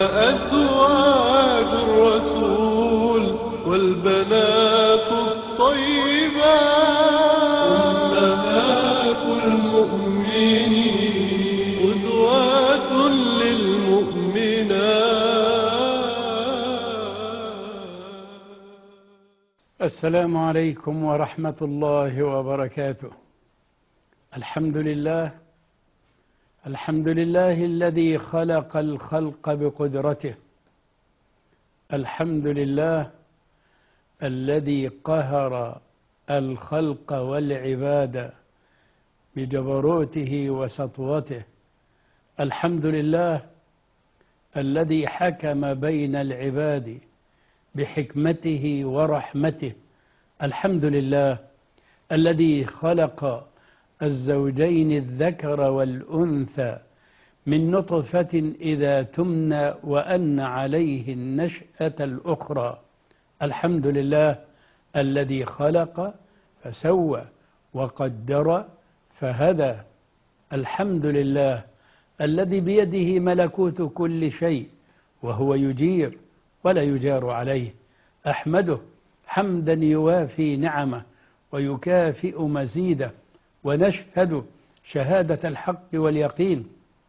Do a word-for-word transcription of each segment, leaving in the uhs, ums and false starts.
أزواج الرسول والبنات الطيبات أمهات المؤمنين قدوات للمؤمنات. السلام عليكم ورحمة الله وبركاته. الحمد لله الحمد لله الذي خلق الخلق بقدرته. الحمد لله الذي قهر الخلق والعباد بجبروته وسطوته. الحمد لله الذي حكم بين العباد بحكمته ورحمته. الحمد لله الذي خلق الزوجين الذكر والأنثى من نطفة إذا تمنى وأن عليه النشأة الأخرى. الحمد لله الذي خلق فسوى وقدر فهدى. الحمد لله الذي بيده ملكوت كل شيء وهو يجير ولا يجار عليه. أحمده حمدا يوافي نعمه ويكافئ مزيده، ونشهد شهادة الحق واليقين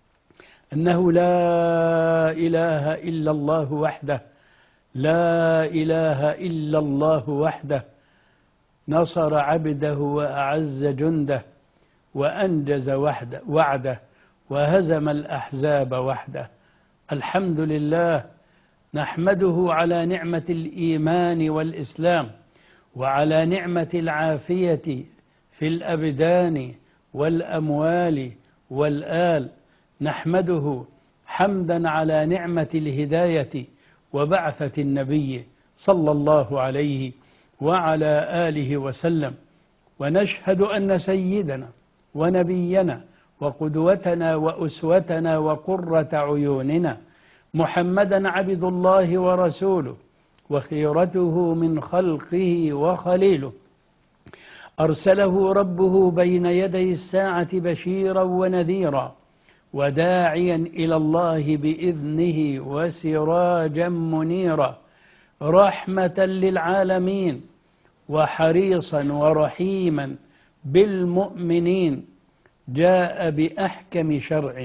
أنه لا إله إلا الله وحده، لا إله إلا الله وحده، نصر عبده وأعز جنده وأنجز وحده وعده وهزم الأحزاب وحده. الحمد لله نحمده على نعمة الإيمان والإسلام، وعلى نعمة العافية في الأبدان والأموال والآل. نحمده حمدا على نعمة الهداية وبعثة النبي صلى الله عليه وعلى آله وسلم. ونشهد أن سيدنا ونبينا وقدوتنا وأسوتنا وقرة عيوننا محمدا عبد الله ورسوله وخيرته من خلقه وخليله، أرسله ربه بين يدي الساعة بشيرا ونذيرا وداعيا إلى الله بإذنه وسراجا منيرا، رحمة للعالمين وحريصا ورحيما بالمؤمنين. جاء بأحكم شرع،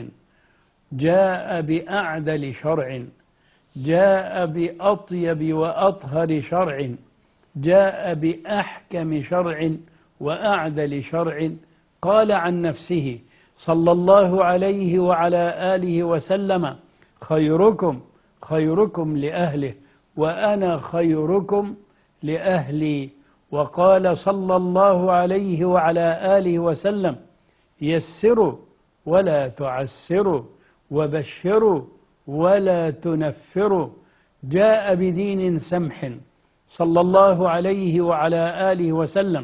جاء بأعدل شرع، جاء بأطيب وأطهر شرع، جاء بأحكم شرع وأعدل شرع. قال عن نفسه صلى الله عليه وعلى آله وسلم: خيركم خيركم لأهله وأنا خيركم لأهلي. وقال صلى الله عليه وعلى آله وسلم: يسروا ولا تعسروا وبشروا ولا تنفروا. جاء بدين سمح صلى الله عليه وعلى آله وسلم،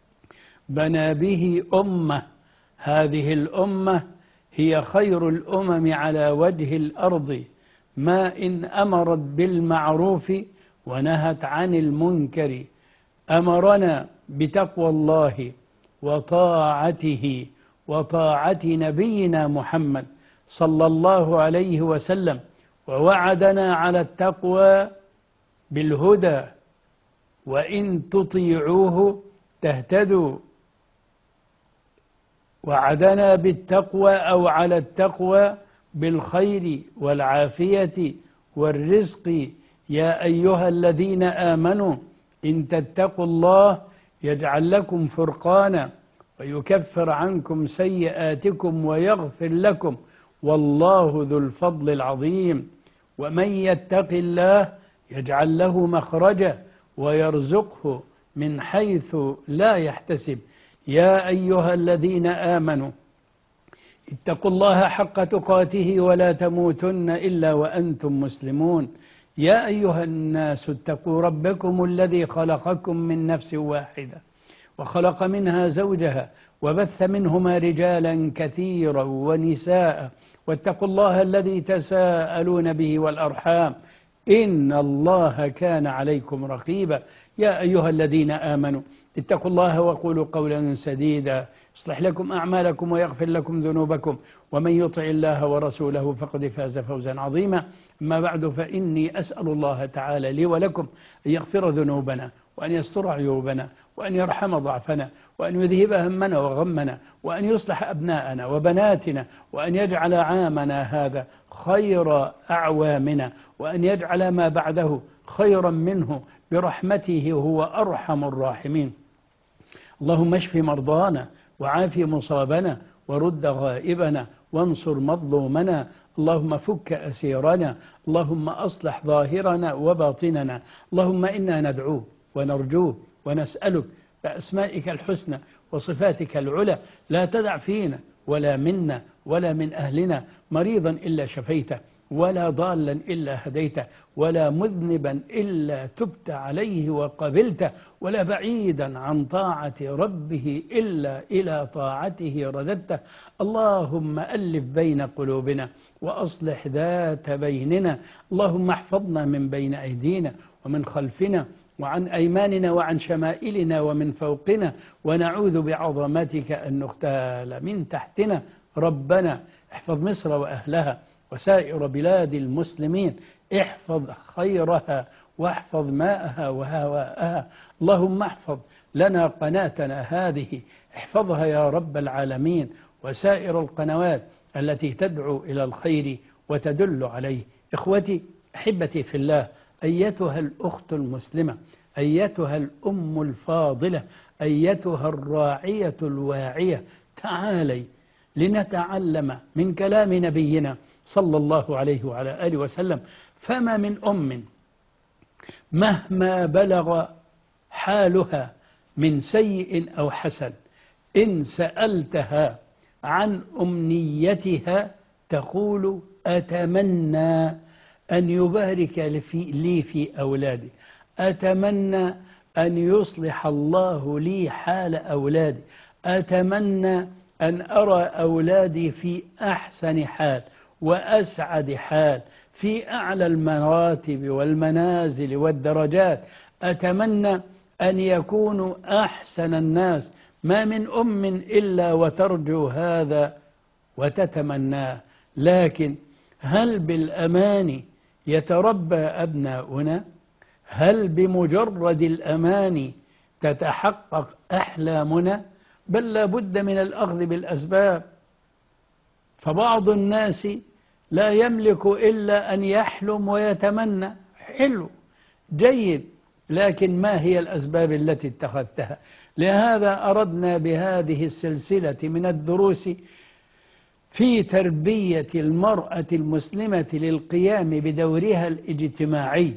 بنى به أمة، هذه الأمة هي خير الأمم على وجه الأرض، ما إن أمرت بالمعروف ونهت عن المنكر. أمرنا بتقوى الله وطاعته وطاعة نبينا محمد صلى الله عليه وسلم، ووعدنا على التقوى بالهدى، وإن تطيعوه تهتدوا. وعدنا بالتقوى أو على التقوى بالخير والعافية والرزق. يا أيها الذين آمنوا إن تتقوا الله يجعل لكم فرقانا ويكفر عنكم سيئاتكم ويغفر لكم، والله ذو الفضل العظيم. ومن يتق الله يجعل له مخرجا ويرزقه من حيث لا يحتسب. يا أيها الذين آمنوا اتقوا الله حق تقاته ولا تموتن إلا وأنتم مسلمون. يا أيها الناس اتقوا ربكم الذي خلقكم من نفس واحدة وخلق منها زوجها وبث منهما رجالا كثيرا ونساء، واتقوا الله الذي تساءلون به والأرحام إن الله كان عليكم رقيبا. يا أيها الذين آمنوا اتقوا الله وقولوا قولا سديدا يصلح لكم أعمالكم ويغفر لكم ذنوبكم ومن يطع الله ورسوله فقد فاز فوزا عظيما. أما بعد، فإني أسأل الله تعالى لي ولكم أن يغفر ذنوبنا وأن يستر عيوبنا وأن يرحم ضعفنا وأن يذهب همنا وغمنا وأن يصلح أبناءنا وبناتنا وأن يجعل عامنا هذا خير أعوامنا وأن يجعل ما بعده خيرا منه برحمته، هو أرحم الراحمين. اللهم اشف مرضانا وعاف مصابنا ورد غائبنا وانصر مظلومنا. اللهم فك أسيرنا. اللهم أصلح ظاهرنا وباطننا. اللهم إنا ندعوه ونرجوه ونسألك بأسمائك الحسنى وصفاتك العلى لا تدع فينا ولا منا ولا من أهلنا مريضا إلا شفيته، ولا ضالا إلا هديته، ولا مذنبا إلا تبت عليه وقبلته، ولا بعيدا عن طاعة ربه إلا إلى طاعته رددته. اللهم ألف بين قلوبنا وأصلح ذات بيننا. اللهم احفظنا من بين أيدينا ومن خلفنا وعن أيماننا وعن شمائلنا ومن فوقنا، ونعوذ بعظمتك أن نغتال من تحتنا. ربنا احفظ مصر وأهلها وسائر بلاد المسلمين، احفظ خيرها واحفظ ماءها وهواءها. اللهم احفظ لنا قناتنا هذه، احفظها يا رب العالمين، وسائر القنوات التي تدعو إلى الخير وتدل عليه. إخوتي أحبتي في الله، أيتها الأخت المسلمة، أيتها الأم الفاضلة، أيتها الراعية الواعية، تعالي لنتعلم من كلام نبينا صلى الله عليه وعلى آله وسلم. فما من أم مهما بلغ حالها من سيء أو حسن، إن سألتها عن أمنيتها تقول أتمنى أن يبارك لي في أولادي، أتمنى أن يصلح الله لي حال أولادي، أتمنى أن أرى أولادي في أحسن حال وأسعد حال، في أعلى المراتب والمنازل والدرجات، أتمنى أن يكونوا أحسن الناس. ما من أم إلا وترجو هذا وتتمناه، لكن هل بالأمان يتربى أبناؤنا؟ هل بمجرد الأمان تتحقق أحلامنا؟ بل لا بد من الأخذ بالأسباب. فبعض الناس لا يملك إلا أن يحلم ويتمنى، حلو جيد، لكن ما هي الأسباب التي اتخذتها؟ لهذا أردنا بهذه السلسلة من الدروس في تربية المرأة المسلمة للقيام بدورها الاجتماعي.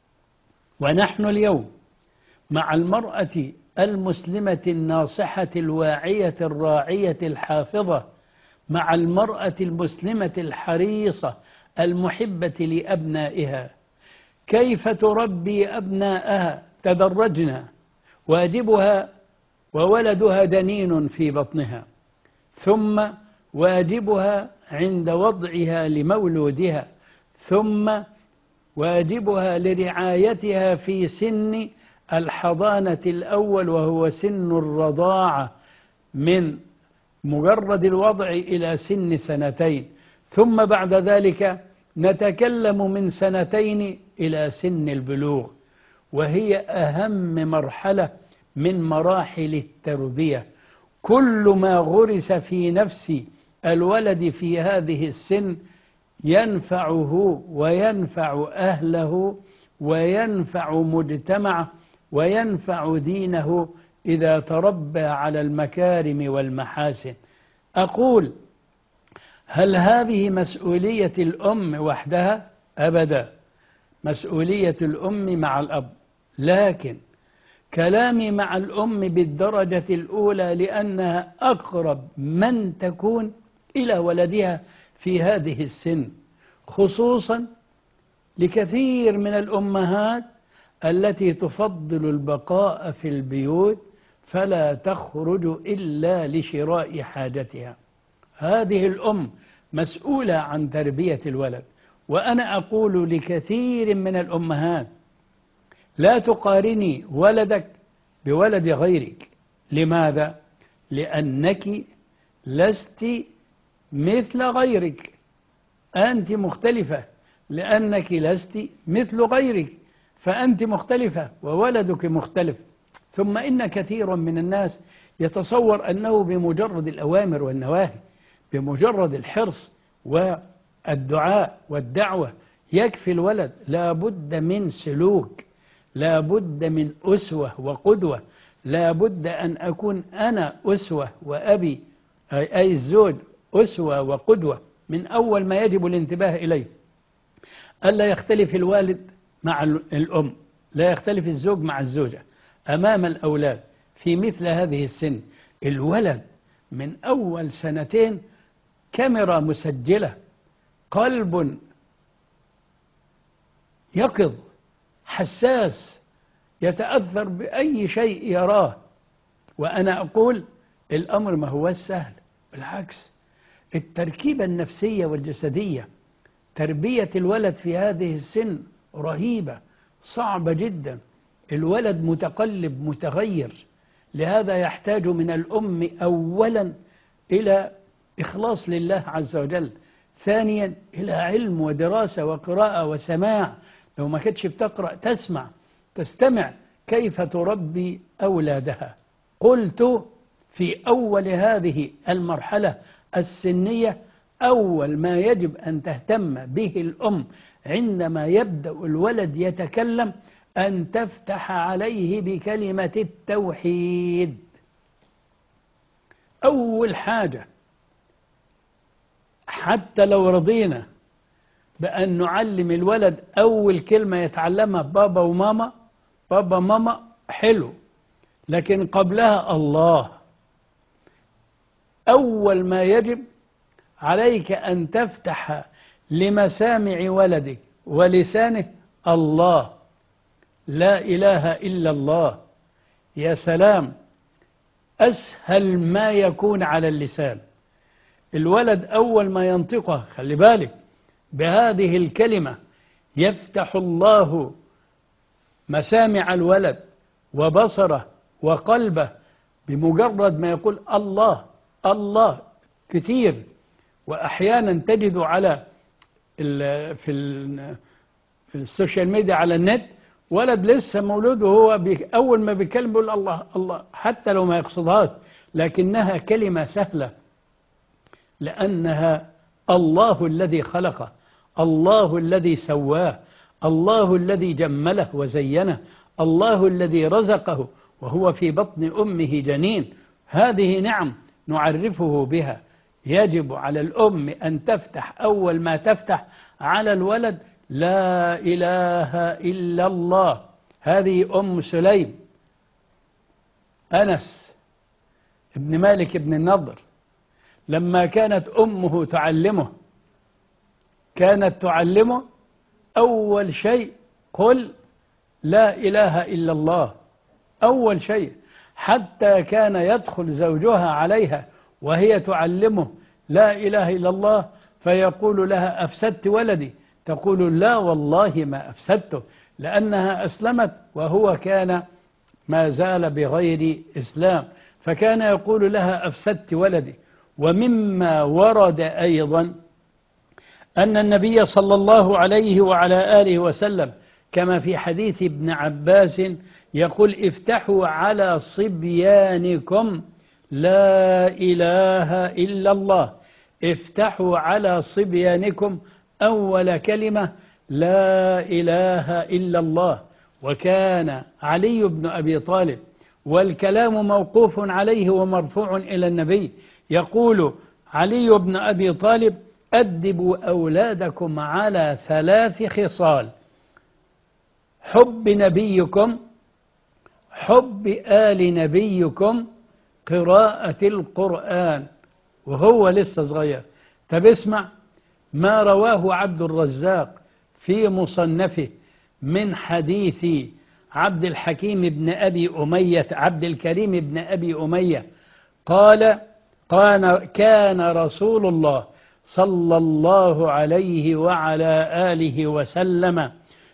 ونحن اليوم مع المرأة المسلمة الناصحة الواعية الراعية الحافظة، مع المرأة المسلمة الحريصة المحبة لأبنائها. كيف تربي أبناءها؟ تدرجنا. واجبها وولدها دنين في بطنها، ثم واجبها عند وضعها لمولودها، ثم واجبها لرعايتها في سن الحضانة الأول وهو سن الرضاعة، من مجرد الوضع إلى سن سنتين، ثم بعد ذلك نتكلم من سنتين إلى سن البلوغ، وهي أهم مرحلة من مراحل التربية. كل ما غرس في نفس الولد في هذه السن ينفعه وينفع أهله وينفع مجتمعه وينفع دينه إذا تربى على المكارم والمحاسن. أقول: هل هذه مسؤولية الأم وحدها؟ أبدا، مسؤولية الأم مع الأب، لكن كلامي مع الأم بالدرجة الأولى لأنها أقرب من تكون إلى ولدها في هذه السن، خصوصا لكثير من الأمهات التي تفضل البقاء في البيوت فلا تخرج إلا لشراء حاجتها. هذه الأم مسؤولة عن تربية الولد. وأنا أقول لكثير من الأمهات: لا تقارني ولدك بولد غيرك. لماذا؟ لأنك لست مثل غيرك، أنت مختلفة، لأنك لست مثل غيرك فأنت مختلفة وولدك مختلف. ثم إن كثيرا من الناس يتصور أنه بمجرد الأوامر والنواهي، بمجرد الحرص والدعاء والدعوة يكفي الولد. لا بد من سلوك، لا بد من أسوة وقدوة، لا بد أن أكون أنا أسوة وأبي أي الزوج أسوة وقدوة من أول ما يجب الانتباه إليه. ألا يختلف الوالد مع الأم، لا يختلف الزوج مع الزوجة أمام الأولاد في مثل هذه السن. الولد من أول سنتين كاميرا مسجلة، قلب يقظ حساس يتأثر بأي شيء يراه. وأنا أقول الأمر ما هو سهل، بالعكس التركيبة النفسية والجسدية، تربية الولد في هذه السن رهيبة صعبة جدا. الولد متقلب متغير، لهذا يحتاج من الأم أولا إلى إخلاص لله عز وجل، ثانيا إلى علم ودراسة وقراءة وسماع، لو ما كنتش بتقرأ تسمع تستمع كيف تربي أولادها. قلت في أول هذه المرحلة السنية أول ما يجب أن تهتم به الأم عندما يبدأ الولد يتكلم أن تفتح عليه بكلمة التوحيد. أول حاجة، حتى لو رضينا بأن نعلم الولد أول كلمة يتعلمها بابا وماما، بابا ماما حلو، لكن قبلها الله. أول ما يجب عليك أن تفتح لمسامع ولدك ولسانه الله، لا إله إلا الله. يا سلام، أسهل ما يكون على اللسان. الولد أول ما ينطقه خلي بالك بهذه الكلمة يفتح الله مسامع الولد وبصره وقلبه بمجرد ما يقول الله الله. كثير وأحيانا تجد على ال في, ال في السوشيال ميديا على النت ولد لسه مولود وهو أول ما بيكلم بيقول الله الله، حتى لو ما يقصدهاش، لكنها كلمة سهلة لأنها الله الذي خلقه، الله الذي سواه، الله الذي جمله وزينه، الله الذي رزقه وهو في بطن أمه جنين. هذه نعم نعرفه بها. يجب على الأم أن تفتح أول ما تفتح على الولد لا إله إلا الله. هذه أم سليم أنس ابن مالك ابن النضر لما كانت أمه تعلمه كانت تعلمه أول شيء قل لا إله إلا الله، أول شيء، حتى كان يدخل زوجها عليها وهي تعلمه لا إله إلا الله فيقول لها أفسدت ولدي؟ تقول لا والله ما أفسدته، لأنها أسلمت وهو كان ما زال بغير إسلام، فكان يقول لها أفسدت ولدي. ومما ورد أيضا أن النبي صلى الله عليه وعلى آله وسلم كما في حديث ابن عباس يقول افتحوا على صبيانكم لا إله إلا الله. افتحوا على صبيانكم أول كلمة لا إله إلا الله. وكان علي بن أبي طالب والكلام موقوف عليه ومرفوع إلى النبي يقول علي بن أبي طالب أدبوا أولادكم على ثلاث خصال: حب نبيكم، حب آل نبيكم، قراءة القرآن. وهو لسه صغير. طب اسمع ما رواه عبد الرزاق في مصنفه من حديث عبد الحكيم بن أبي أمية عبد الكريم بن أبي أمية قال كان رسول الله صلى الله عليه وعلى آله وسلم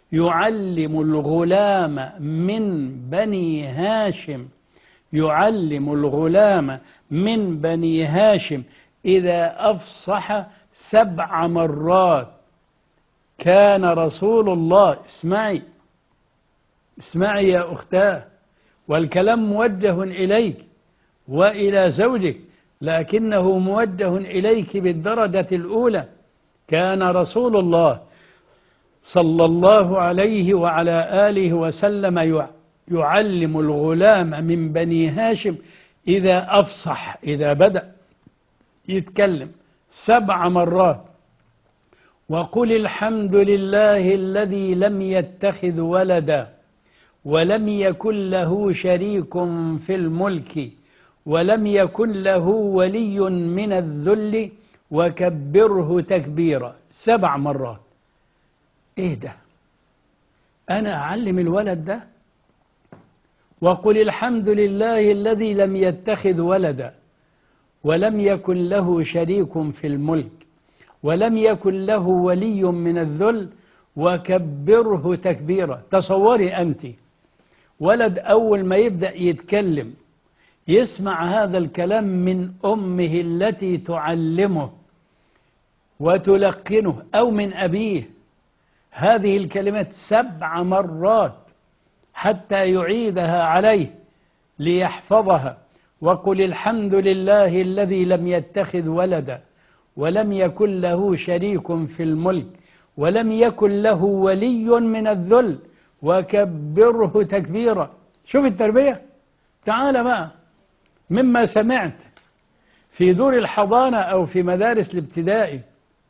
يعلم الغلام من بني هاشم يعلم الغلام من بني هاشم إذا أفصح سبع مرات. كان رسول الله، اسمعي اسمعي يا أختاه، والكلام موجه إليك وإلى زوجك، لكنه موجه إليك بالدرجة الأولى. كان رسول الله صلى الله عليه وعلى آله وسلم يعلم الغلام من بني هاشم إذا أفصح، إذا بدأ يتكلم سبع مرات: وقل الحمد لله الذي لم يتخذ ولدا ولم يكن له شريك في الملك ولم يكن له ولي من الذل وكبره تكبيرا. سبع مرات. ايه ده؟ انا اعلم الولد ده؟ وقل الحمد لله الذي لم يتخذ ولدا ولم يكن له شريك في الملك ولم يكن له ولي من الذل وكبره تكبيرا. تصوري أنت ولد أول ما يبدأ يتكلم يسمع هذا الكلام من أمه التي تعلمه وتلقنه، أو من أبيه، هذه الكلمات سبع مرات حتى يعيدها عليه ليحفظها. وقل الحمد لله الذي لم يتخذ ولدا ولم يكن له شريك في الملك ولم يكن له ولي من الذل وكبره تكبيرا. شوف التربية. تعال بقى، مما سمعت في دور الحضانة أو في مدارس الابتدائي،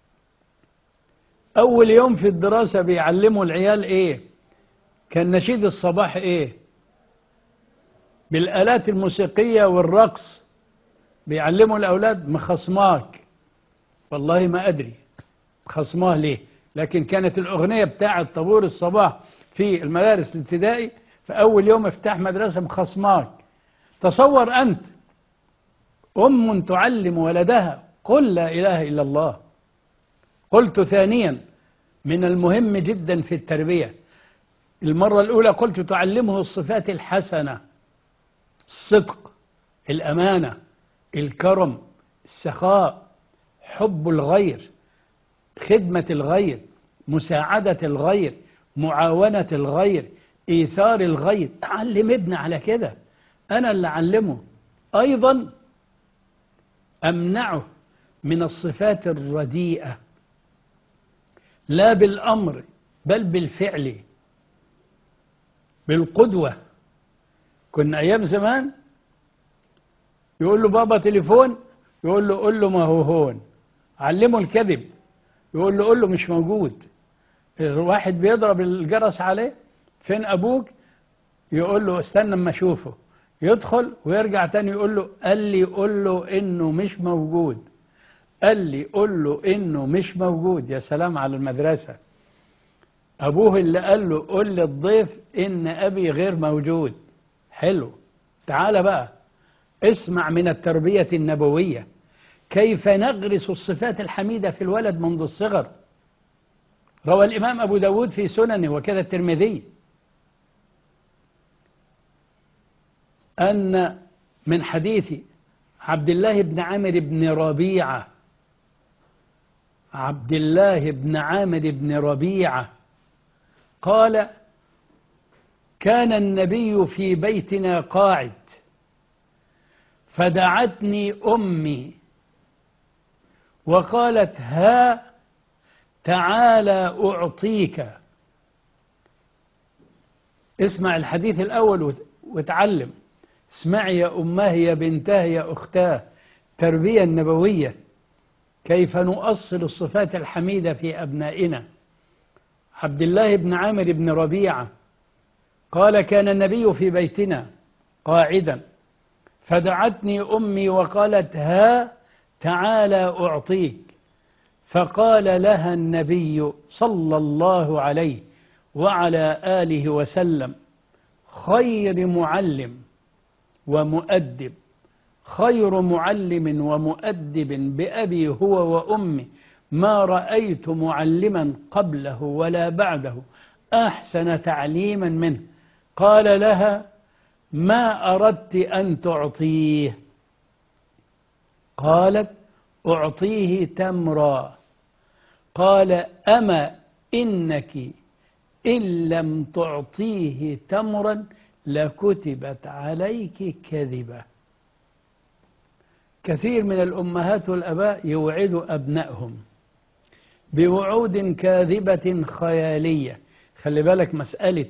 أول يوم في الدراسة بيعلموا العيال إيه؟ كان نشيد الصباح إيه؟ بالآلات الموسيقية والرقص بيعلموا الأولاد مخصماك. والله ما أدري خصماه ليه، لكن كانت الأغنية بتاعة طابور الصباح في المدارس الابتدائي في أول يوم افتح مدرسة مخصماك. تصور أنت أم تعلم ولدها قل لا إله إلا الله. قلت ثانيا من المهم جدا في التربية، المرة الأولى قلت تعلمه الصفات الحسنة: الصدق، الأمانة، الكرم، السخاء، حب الغير، خدمة الغير، مساعدة الغير، معاونة الغير، إيثار الغير. أعلم ابن على كده، أنا اللي أعلمه. أيضا أمنعه من الصفات الرديئة، لا بالأمر بل بالفعل، بالقدوة. كنا أيام زمان يقول له بابا تليفون، يقول له قول له ما هو هون. علمه الكذب، يقول له قول له مش موجود. الواحد بيضرب الجرس عليه، فين أبوك؟ يقول له استنى اما اشوفه. يدخل ويرجع تاني يقول له قال لي قول له إنه مش موجود، قال لي قول له إنه مش موجود. يا سلام على المدرسة. أبوه اللي قال له قول للضيف إن أبي غير موجود. حلو. تعال بقى اسمع من التربية النبوية كيف نغرس الصفات الحميدة في الولد منذ الصغر. روى الإمام أبو داود في سننه وكذا الترمذي أن من حديث عبد الله بن عامر بن ربيعة عبد الله بن عامر بن ربيعة قال: كان النبي في بيتنا قاعد فدعتني أمي وقالت: ها تعالى أعطيك. اسمع الحديث الأول وتعلم. اسمعي يا أماه يا بنتاه يا أختاه. تربية النبوية كيف نؤصل الصفات الحميدة في أبنائنا. عبد الله بن عامر بن ربيعة قال: كان النبي في بيتنا قاعدا فدعتني أمي وقالت: ها تعالى أعطيك. فقال لها النبي صلى الله عليه وعلى آله وسلم: خير معلم ومؤدب، خير معلم ومؤدب بأبي هو وأمي، ما رأيت معلما قبله ولا بعده أحسن تعليما منه. قال لها: ما أردت أن تعطيه؟ قالت: أعطيه تمرا. قال: أما إنك إن لم تعطيه تمرا لكتبت عليك كذبة. كثير من الأمهات والأباء يوعدوا أبنائهم بوعود كاذبة خيالية. خلي بالك، مسألة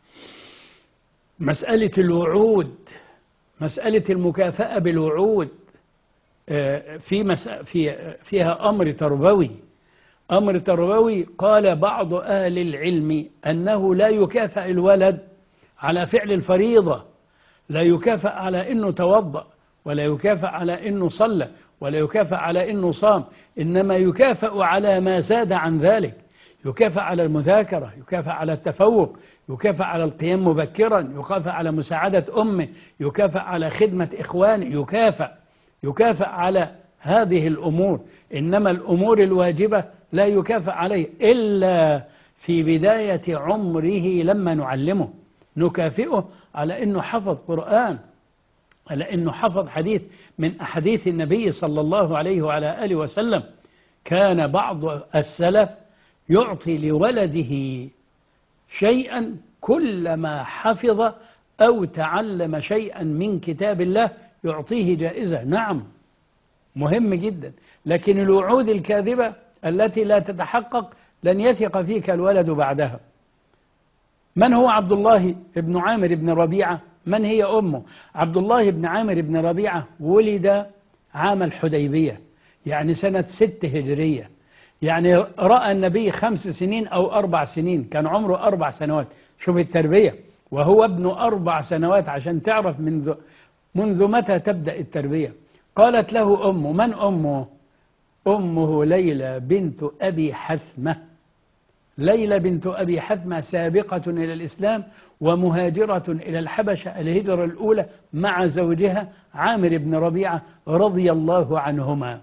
مسألة الوعود، مسألة المكافأة بالوعود في مسألة في فيها أمر تربوي. أمر تربوي. قال بعض أهل العلم أنه لا يكافأ الولد على فعل الفريضة، لا يكافأ على أنه توضأ، ولا يكافأ على أنه صلى، ولا يكافأ على أنه صام، إنما يكافأ على ما زاد عن ذلك. يكافأ على المذاكرة، يكافأ على التفوق، يكافأ على القيام مبكرا، يكافأ على مساعدة أمه، يكافأ على خدمة إخوانه، يكافأ يكافأ على هذه الأمور. إنما الأمور الواجبة لا يكافأ عليه إلا في بداية عمره. لما نعلمه نكافئه على أنه حفظ قرآن، على أنه حفظ حديث من أحاديث النبي صلى الله عليه وعلى آله وسلم. كان بعض السلف يعطي لولده شيئا كلما حفظ أو تعلم شيئا من كتاب الله يعطيه جائزة. نعم، مهم جدا. لكن الوعود الكاذبة التي لا تتحقق لن يثق فيك الولد بعدها. من هو عبد الله بن عامر بن ربيعة؟ من هي أمه؟ عبد الله بن عامر بن ربيعة ولد عام الحديبية، يعني سنة ست هجرية، يعني رأى النبي خمس سنين أو أربع سنين، كان عمره أربع سنوات. شوف التربية، وهو ابن أربع سنوات، عشان تعرف منذ منذ متى تبدأ التربية. قالت له أمه. من أمه؟ أمه ليلى بنت أبي حثمة. ليلى بنت أبي حثمة سابقة إلى الإسلام ومهاجرة إلى الحبشة الهجرة الأولى مع زوجها عامر بن ربيعة رضي الله عنهما.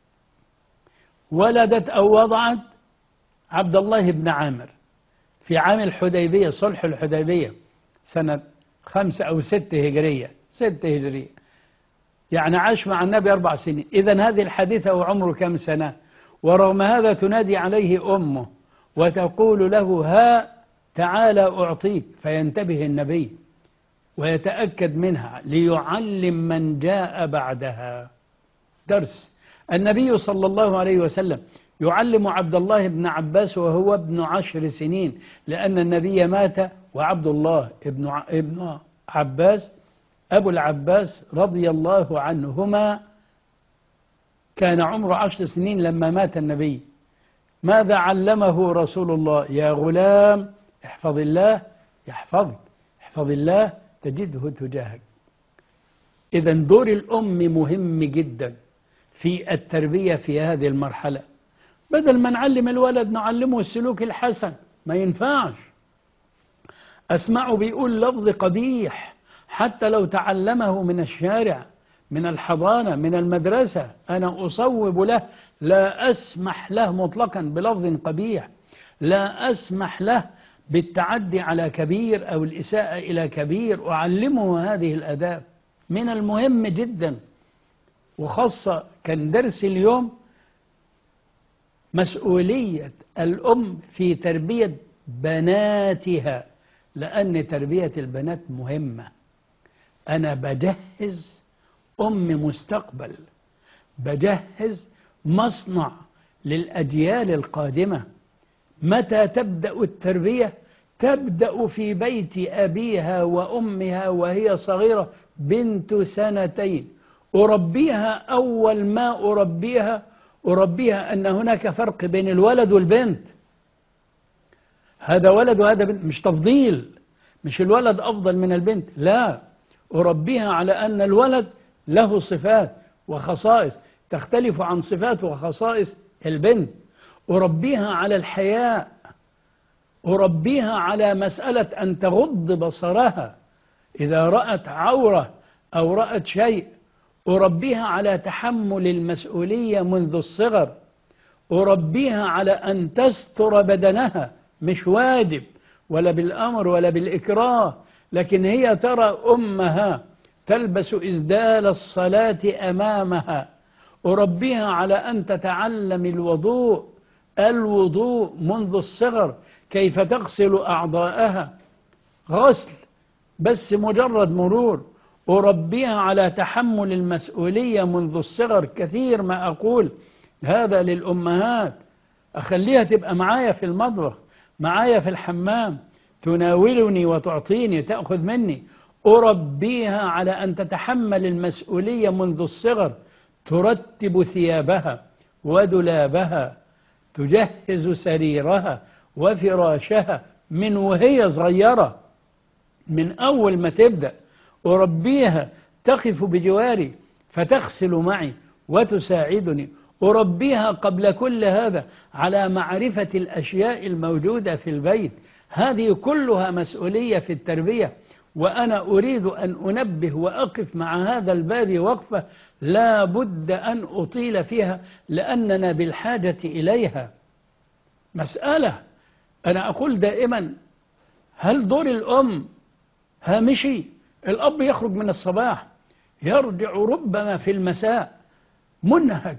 ولدت أو وضعت عبد الله بن عامر في عام الحديبية، صلح الحديبية، سنة خمسة أو ست هجرية، ست هجرية، يعني عاش مع النبي أربع سنين. إذن هذه الحديثة وعمره كم سنة؟ ورغم هذا تنادي عليه أمه وتقول له: ها تعالى أعطيك. فينتبه النبي ويتأكد منها ليعلم من جاء بعدها. درس. النبي صلى الله عليه وسلم يعلم عبد الله بن عباس وهو ابن عشر سنين، لأن النبي مات وعبد الله ابن ابن عباس أبو العباس رضي الله عنهما كان عمره عشر سنين لما مات النبي. ماذا علمه رسول الله؟ يا غلام احفظ الله يحفظك، احفظ الله تجده تجاهك. إذن دور الأم مهم جدا في التربية في هذه المرحلة. بدل ما نعلم الولد نعلمه السلوك الحسن، ما ينفعش. أسمعه بيقول لفظ قبيح حتى لو تعلمه من الشارع، من الحضانة، من المدرسة، أنا أصوب له، لا أسمح له مطلقا بلفظ قبيح، لا أسمح له بالتعدي على كبير أو الإساءة إلى كبير، أعلمه هذه الآداب. من المهم جدا، وخاصة كان درس اليوم مسؤولية الأم في تربية بناتها، لأن تربية البنات مهمة. أنا بجهز أم مستقبل، بجهز مصنع للأجيال القادمة. متى تبدأ التربية؟ تبدأ في بيت أبيها وأمها وهي صغيرة بنت سنتين. أربيها أول ما أربيها أربيها أن هناك فرق بين الولد والبنت. هذا ولد وهذا بنت، مش تفضيل، مش الولد أفضل من البنت، لا. أربيها على أن الولد له صفات وخصائص تختلف عن صفات وخصائص البنت. أربيها على الحياء، أربيها على مسألة أن تغض بصرها إذا رأت عورة أو رأت شيء. أربيها على تحمل المسؤولية منذ الصغر. أربيها على أن تستر بدنها، مش واجب، ولا بالأمر ولا بالإكراه، لكن هي ترى أمها تلبس إسدال الصلاة أمامها، أربيها على أن تتعلم الوضوء الوضوء منذ الصغر، كيف تغسل أعضاءها غسل بس مجرد مرور، أربيها على تحمل المسؤولية منذ الصغر. كثير ما أقول هذا للأمهات، أخليها تبقى معايا في المطبخ، معايا في الحمام، تناولني وتعطيني تأخذ مني، أربيها على أن تتحمل المسؤولية منذ الصغر، ترتب ثيابها ودولابها، تجهز سريرها وفراشها من وهي صغيرة، من أول ما تبدأ أربيها تقف بجواري فتغسل معي وتساعدني، أربيها قبل كل هذا على معرفة الأشياء الموجودة في البيت. هذه كلها مسؤولية في التربية، وأنا أريد أن أنبه وأقف مع هذا الباب وقفة لا بد أن أطيل فيها، لأننا بالحاجة إليها. مسألة أنا أقول دائما، هل دور الأم هامشي؟ الأب يخرج من الصباح يرجع ربما في المساء منهك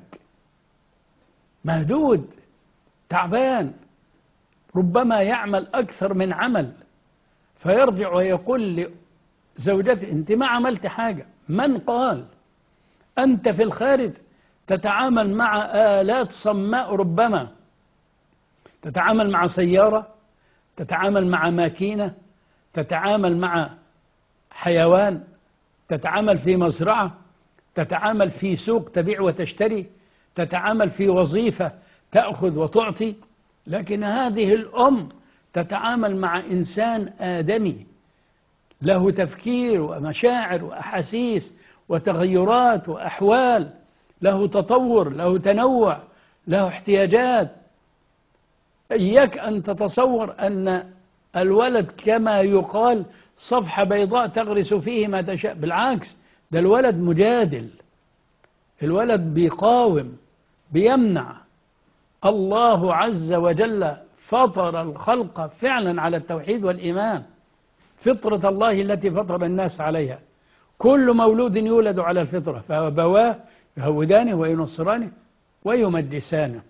مهدود تعبان، ربما يعمل أكثر من عمل، فيرجع ويقول لزوجته أنت ما عملت حاجة. من قال؟ أنت في الخارج تتعامل مع آلات صماء، ربما تتعامل مع سيارة، تتعامل مع ماكينة، تتعامل مع حيوان، تتعامل في مزرعة، تتعامل في سوق تبيع وتشتري، تتعامل في وظيفة تأخذ وتعطي. لكن هذه الأم تتعامل مع إنسان آدمي له تفكير ومشاعر وأحاسيس وتغيرات وأحوال، له تطور، له تنوع، له احتياجات. إياك أن تتصور أن الولد كما يقال صفحة بيضاء تغرس فيه ما تشاء، بالعكس، ده الولد مجادل، الولد بيقاوم، بيمنع. الله عز وجل فطر الخلق فعلا على التوحيد والإيمان، فطرة الله التي فطر الناس عليها. كل مولود يولد على الفطرة، فأبواه يهودانه وينصرانه ويمجسانه.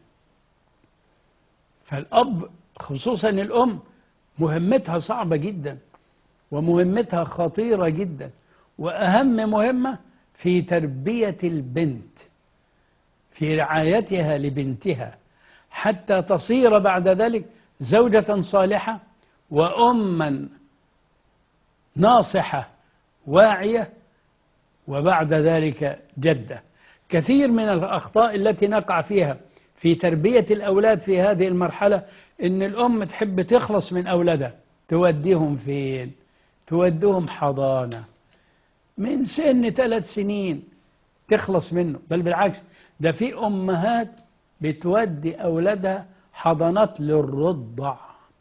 فالأب خصوصا الأم مهمتها صعبة جدا، ومهمتها خطيرة جدا، وأهم مهمة في تربية البنت، في رعايتها لبنتها، حتى تصير بعد ذلك زوجة صالحة وأما ناصحة واعية، وبعد ذلك جدة. كثير من الأخطاء التي نقع فيها في تربية الأولاد في هذه المرحلة إن الأم تحب تخلص من أولادها، توديهم فين؟ توديهم حضانة من سن ثلاث سنين تخلص منه، بل بالعكس، ده في أمهات بتودي أولادها حضانات للرضع،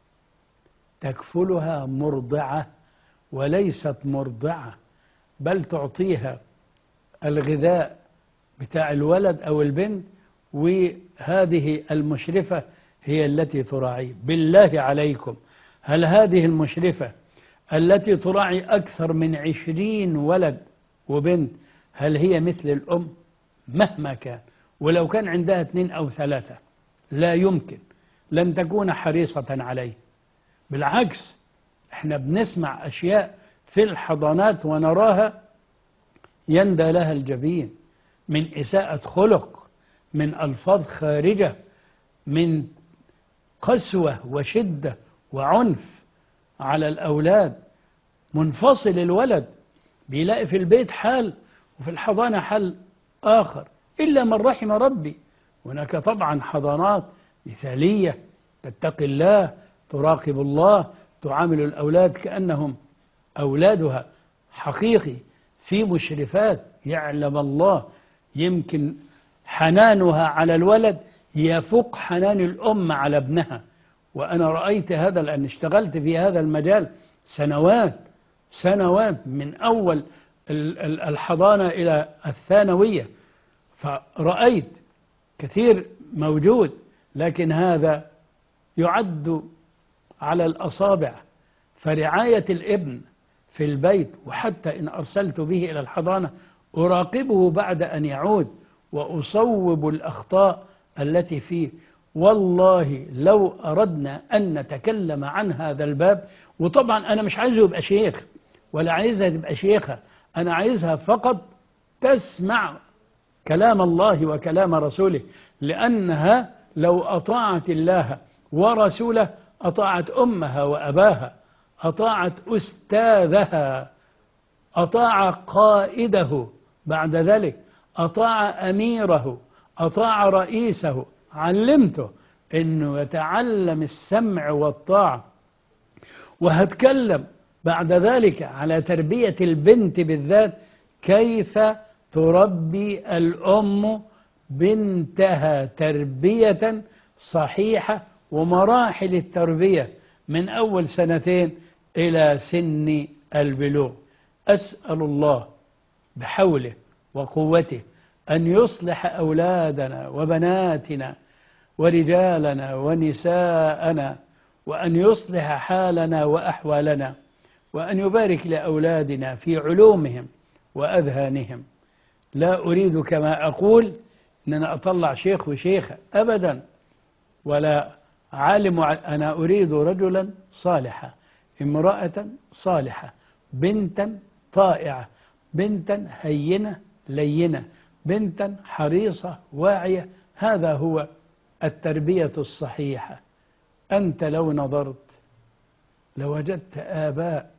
تكفلها مرضعة وليست مرضعة، بل تعطيها الغذاء بتاع الولد أو البنت، وهذه المشرفة هي التي تراعيه. بالله عليكم، هل هذه المشرفة التي تراعي أكثر من عشرين ولد وبنت هل هي مثل الأم؟ مهما كان، ولو كان عندها اثنين أو ثلاثة لا يمكن، لن تكون حريصة عليه. بالعكس، احنا بنسمع أشياء في الحضانات ونراها يندى لها الجبين، من إساءة خلق، من ألفاظ خارجة، من قسوة وشدة وعنف على الأولاد. منفصل الولد، بيلاقي في البيت حال وفي الحضانة حال آخر، إلا من رحم ربي. هناك طبعا حضانات مثالية تتقي الله، تراقب الله، تعامل الأولاد كأنهم أولادها حقيقي، في مشرفات يعلم الله يمكن حنانها على الولد يفوق حنان الأم على ابنها. وأنا رأيت هذا لأن اشتغلت في هذا المجال سنوات سنوات، من أول الحضانة إلى الثانوية، فرأيت كثير موجود، لكن هذا يعد على الأصابع فرعاية الابن في البيت، وحتى إن أرسلت به إلى الحضانة أراقبه بعد أن يعود وأصوب الأخطاء التي فيه. والله لو أردنا أن نتكلم عن هذا الباب، وطبعا أنا مش عايزه يبقى شيخ ولا عايزها تبقى شيخة، أنا عايزها فقط تسمع كلام الله وكلام رسوله، لأنها لو أطاعت الله ورسوله أطاعت أمها وأباها، أطاعت أستاذها، أطاع قائده، بعد ذلك أطاع أميره، أطاع رئيسه، علمته أنه يتعلم السمع والطاعة. وهتكلم بعد ذلك على تربية البنت بالذات، كيف تربي الأم بنتها تربية صحيحة، ومراحل التربية من أول سنتين إلى سن البلوغ. أسأل الله بحوله وقوته أن يصلح أولادنا وبناتنا ورجالنا ونساءنا، وأن يصلح حالنا وأحوالنا، وأن يبارك لأولادنا في علومهم وأذهانهم. لا أريد كما أقول أن أنا أطلع شيخ وشيخة أبدا، ولا عالم، أنا أريد رجلا صالحا، امرأة صالحة، بنتا طائعة، بنتا هينة لينة، بنتا حريصة واعية. هذا هو التربية الصحيحة. أنت لو نظرت لوجدت آباء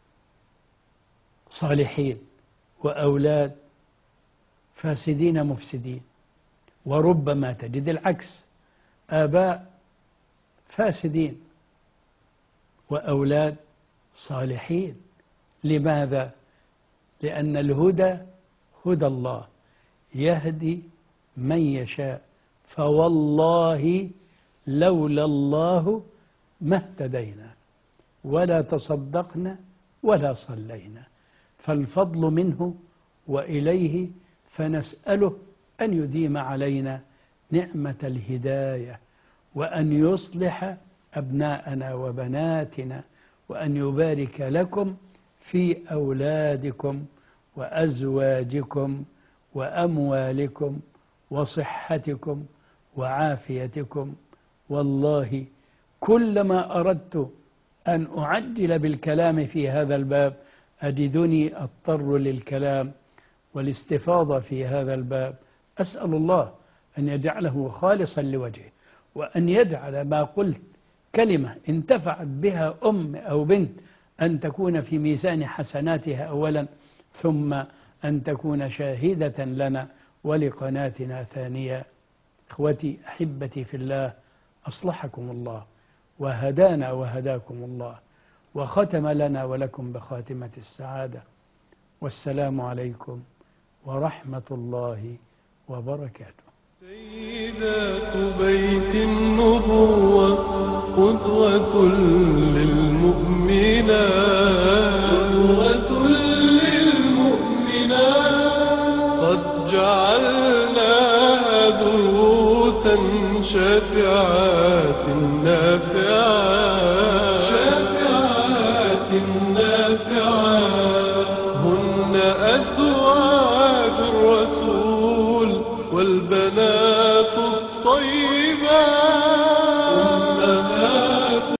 صالحين وأولاد فاسدين مفسدين، وربما تجد العكس، آباء فاسدين وأولاد صالحين. لماذا؟ لأن الهدى هدى الله يهدي من يشاء، فوالله لولا الله ما اهتدينا ولا تصدقنا ولا صلينا، فالفضل منه وإليه، فنسأله أن يديم علينا نعمة الهداية، وأن يصلح أبناءنا وبناتنا، وأن يبارك لكم في أولادكم وأزواجكم وأموالكم وصحتكم وعافيتكم. والله كلما أردت أن أعجل بالكلام في هذا الباب أجدني أضطر للكلام والاستفاضة في هذا الباب. أسأل الله أن يجعله خالصا لوجهه، وأن يجعل ما قلت كلمة انتفعت بها أم أو بنت أن تكون في ميزان حسناتها أولا، ثم أن تكون شاهدة لنا ولقناتنا ثانية. إخوتي أحبتي في الله، أصلحكم الله وهدانا وهداكم الله، وختم لنا ولكم بخاتمة السعادة. والسلام عليكم ورحمة الله وبركاته. سيدات بيت النبوة قدوة للمؤمنات، قدوة للمؤمنات، قد جعلناها دروسا شافعات نافعات.